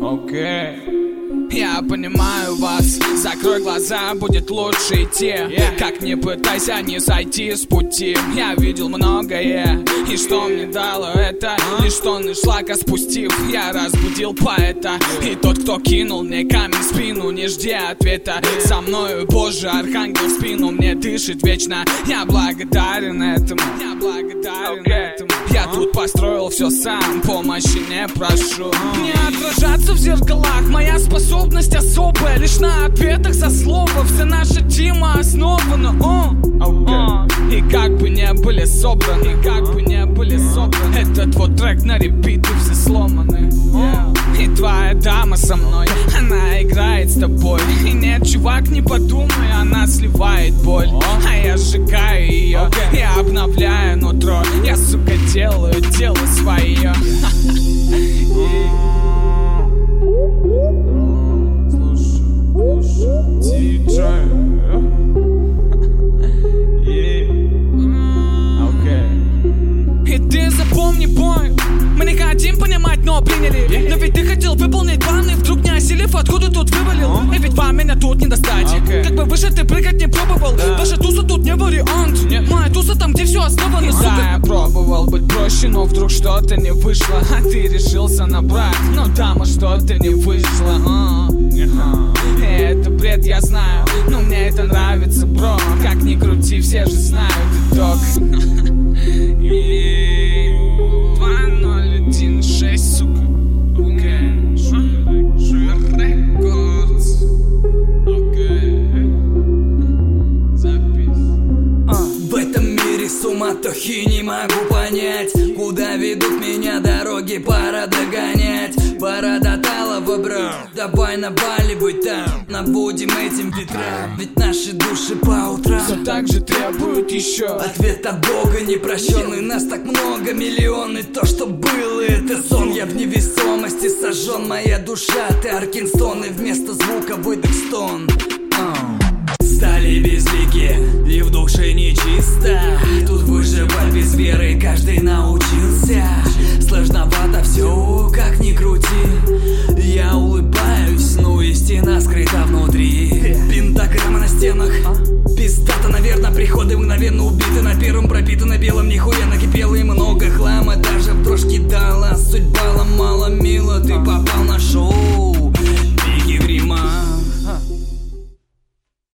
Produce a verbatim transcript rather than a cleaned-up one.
Окей. Я понимаю вас, закрой глаза, будет лучше идти. yeah. Как не пытайся не сойти с пути. Я видел многое, и что мне дало это? Лишь тонны шлака спустив, я разбудил поэта. И тот, кто кинул мне камень в спину, не жди ответа. Со мною Божий архангел в спину мне дышит вечно. Я благодарен этому, я благодарен okay. этому. Я тут построил все сам, помощи не прошу. Не отражаться в зеркалах, моя способность особая. Лишь на ответах за слово вся наша тема основана. О, okay. И как бы не были собраны, и как бы не были собраны, этот вот трек на репит и все сломаны. yeah. И твоя дама со мной, она играет с тобой. И нет, чувак, не подумай, она сливает боль. А я сжигаю ее, okay. я обновляю нутро. Я, сука, делаю дело свое. И ты запомни, бой, мы не хотим понимать, но приняли. Но ведь ты хотел выполнить планы, вдруг не осилив, откуда тут вывалил. И ведь вам меня тут не достать. Как бы выше ты прыгать не пробовал. Ваша туса тут не вариант. Моя туса там, где все основано, сука. Да, я пробовал быть проще, но вдруг что-то не вышло. А ты решился на брак, но там что-то не вышло. И это бред, я знаю, но мне это нравится, бро. Как ни крути, все же знают итог. два ноль один шесть, сука. Окей. Рекордс. Окей. Запись. В этом мире суматохи не могу понять, куда ведут меня дороги, пора догонять. Пора до талого, бро, давай наваливай там. Набудем этим ветрам, ведь наши души по утрам все так же требуют еще. Ответ от Бога непрощенный, нас так много, миллионы. То, что было, это сон. Я в невесомости сожжен, моя душа, ты Аркинстон. И вместо звука выдох стон. Стали безлики, и в душе нечисто. Тут выживать без веры каждый научился. Сложновато все, как ни крути. Я улыбаюсь, ну и стена скрыта.